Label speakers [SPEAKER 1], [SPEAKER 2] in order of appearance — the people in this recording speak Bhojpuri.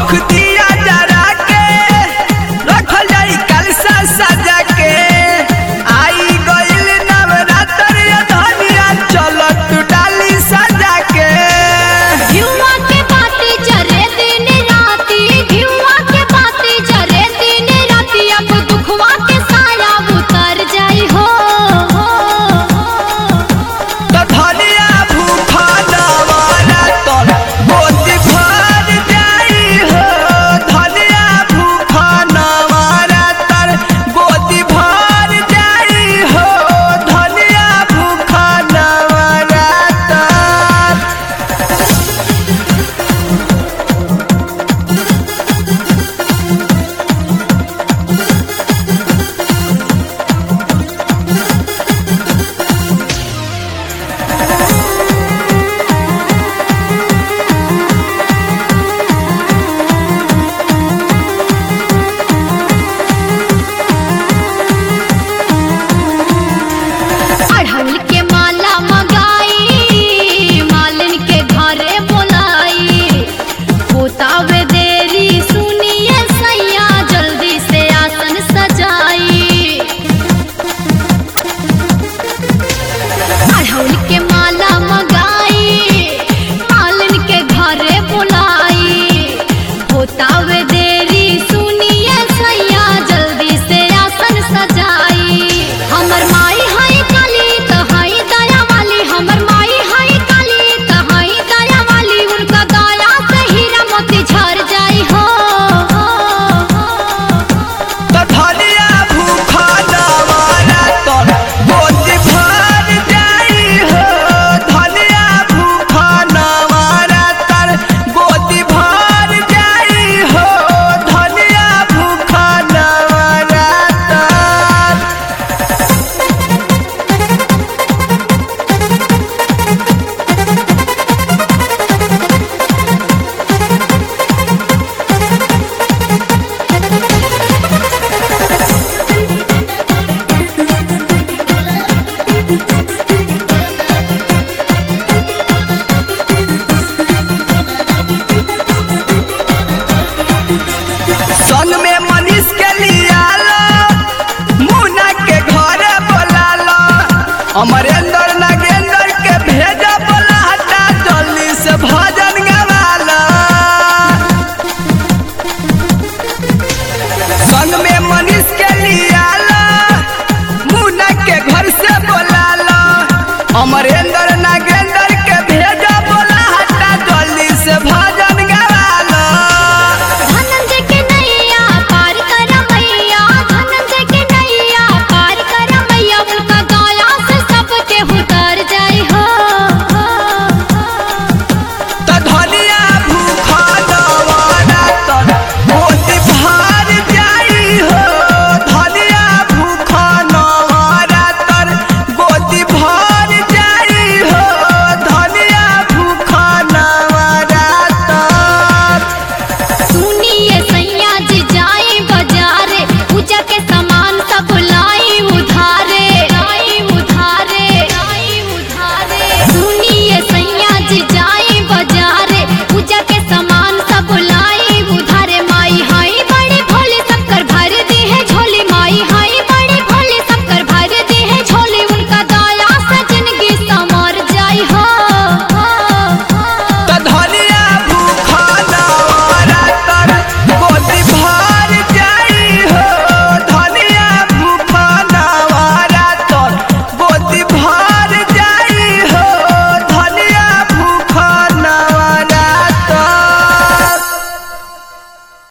[SPEAKER 1] चौमुख दिया जरा के रखल जाई कलसा सजा के आई गइल नवरात्र धनिया चलत डाली सजा के
[SPEAKER 2] घिउवा के बाती जरे दिन राती घिउवा के बाती जरे दिन राती अब दुखवा के साया उतर जाई हो
[SPEAKER 1] तो धनिया भूखा नवरात्र गोदी भर जाई हो धनिया भूखा नवरात्र गोदी भर जाई हो धनिया भूखा नवरात्र।
[SPEAKER 2] अड़हुल के माला मंगाई मालिन के घरे बोलाई होतावे देरी सुनिए सैया जल्दी से आसन सजाई अड़हुल के माला मंगाई मालिन के घरे बोलाई होतावे देरी सुनिए सैया जल्दी से आसन सजाई हमर माई हाय काली तहाई दया वाली हमर माई हाय काली तहाई दया वाली उनका दया से हीरा मोती झर जाई हो
[SPEAKER 1] तो धनिया भूखा नवरात्र गोदी भर जाई हो धनिया भूखा नवरात्र गोदी भर जाई हो धनिया भूखा नवरात्र। संग में मनीष के लिया लो मुन्ना के घरे बोला लो अमरे